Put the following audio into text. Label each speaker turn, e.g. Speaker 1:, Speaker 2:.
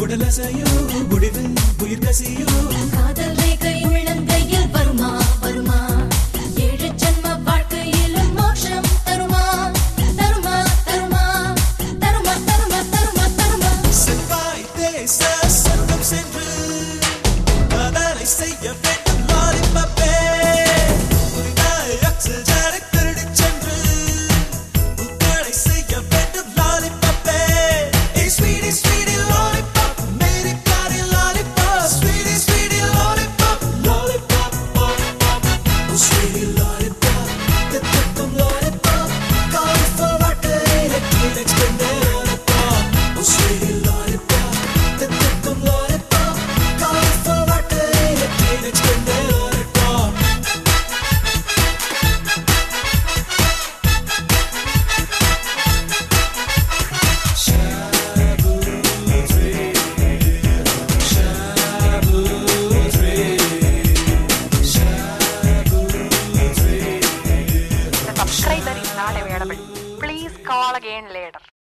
Speaker 1: உடலசையோ முடிவு உயிர் கசியோ
Speaker 2: காதல் ரேகை உள்ளங்கையில் வருமா வருமா ஏழு ஜென்ம வாழ்க்கையில் மோட்சம் தருமா தருமா தருமா தருமா தருமா தருமா தருமா
Speaker 1: செவ்வாய் தேச சொர்க்கம் சென்று காதலை செய்ய வேண்டும் லாலிபப்பே புதிதாய் ஆக்சிஜனை திருடிச் சென்று புத்தடை செய்ய வேண்டும் லாலிபப்பே ஸ்வீடி ஸ்வீடி லாலிபப் மேரி பியாரி lollipop sweetie sweetie lollipop lollipop sweetie lollipop தித்திக்கும் லாலிபப் கலர்ஃபுல் வாட்டர் கிளிக்ஸ் பண்ணே லாலிபப் ஸ்வீடி லாலிபப் தித்திக்கும் லாலிபப் கலர்ஃபுல் வாட்டர் கிளிக்ஸ் பண்ணே lollipop
Speaker 3: The subscriber is not available. Please call again later.